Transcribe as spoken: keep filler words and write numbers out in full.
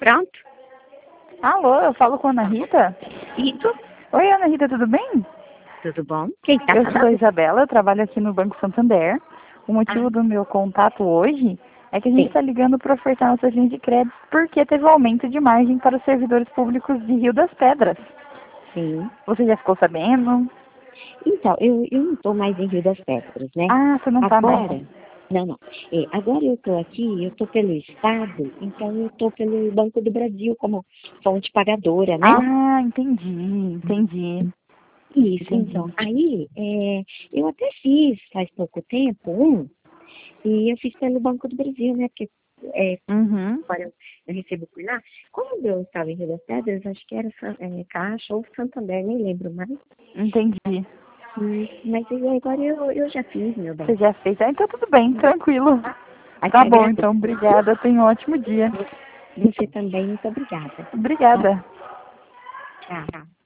Pronto. Alô, eu falo com a Ana Rita? Isso. Oi, Ana Rita, tudo bem? Tudo bom? Quem tá Eu sou a falando? Isabela, eu trabalho aqui no Banco Santander. O motivo Ah, do meu contato hoje é que a gente sim. está ligando para ofertar nossas linhas de crédito porque teve um aumento de margem para os servidores públicos de Rio das Pedras. Sim. Você já ficou sabendo? Então, eu, eu não estou mais em Rio das Pedras, né? Ah, você não está mais. Agora, não, não. É, agora eu estou aqui, eu estou pelo Estado, então eu estou pelo Banco do Brasil como fonte pagadora, né? Ah, entendi, entendi, Isso, então. entendi. Aí, é, eu até fiz faz pouco tempo um, e eu fiz pelo Banco do Brasil, né? Porque é, Uhum, agora eu, eu recebo por lá. Quando eu estava em Rio das Pedras, acho que era Sa- é, Caixa ou Santander, nem lembro mais. entendi. Hum, Mas aí agora eu, eu já fiz, meu bem. Você já fez? Ah, então tudo bem, tranquilo. Aí te Tá bom, agradeço. então, obrigada. Tenha um ótimo dia. Você também, muito obrigada. Obrigada. Tchau.